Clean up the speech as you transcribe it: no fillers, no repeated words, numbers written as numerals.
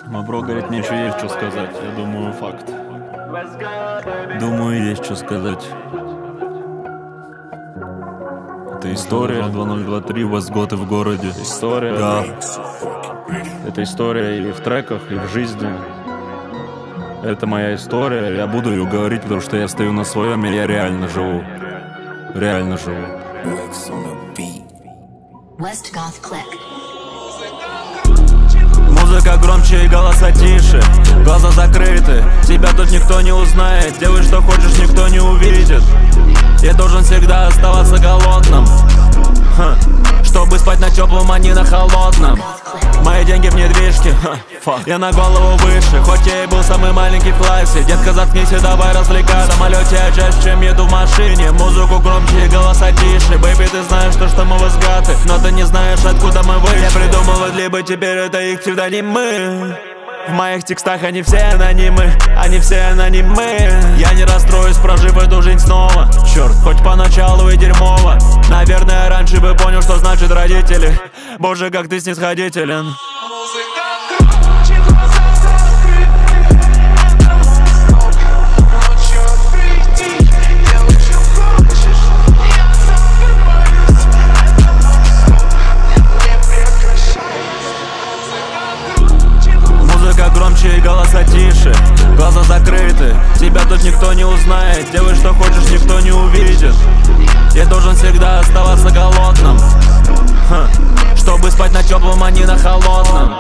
Мабро говорит, мне еще есть что сказать. Я думаю, факт. Думаю, есть что сказать. Это история 2023, Востготы в городе. История, да. Это история и в треках, и в жизни. Это моя история. Я буду ее говорить, потому что я стою на своем, и я реально живу. Реально живу. Музыка громче и голоса тише. Глаза закрыты, тебя тут никто не узнает. Делай что хочешь, никто не увидит. Я должен всегда оставаться голодным, чтобы спать на теплом, а не на холодном. Мои деньги в недвижке, я на голову выше. Хоть я и был самый маленький в классе. Детка, заткнись и давай развлекаться. В самолете я чаще, чем еду в машине. Музыку громче и голоса тише. Бэйби, ты знаешь, что мы возгаты, но ты не знаешь, откуда мы вышли. Я придумал, либо теперь это их псевдонимы. В моих текстах они все анонимы, они все анонимы. Я не расстроюсь, прожив эту жизнь снова. Черт, хоть поначалу и дерьмово. Наверное, раньше бы понял, что значит родители. Боже, как ты снисходителен. Громче и голоса тише, глаза закрыты, тебя тут никто не узнает. Делай что хочешь, никто не увидит. Я должен всегда оставаться голодным, чтобы спать на теплом, а не на холодном.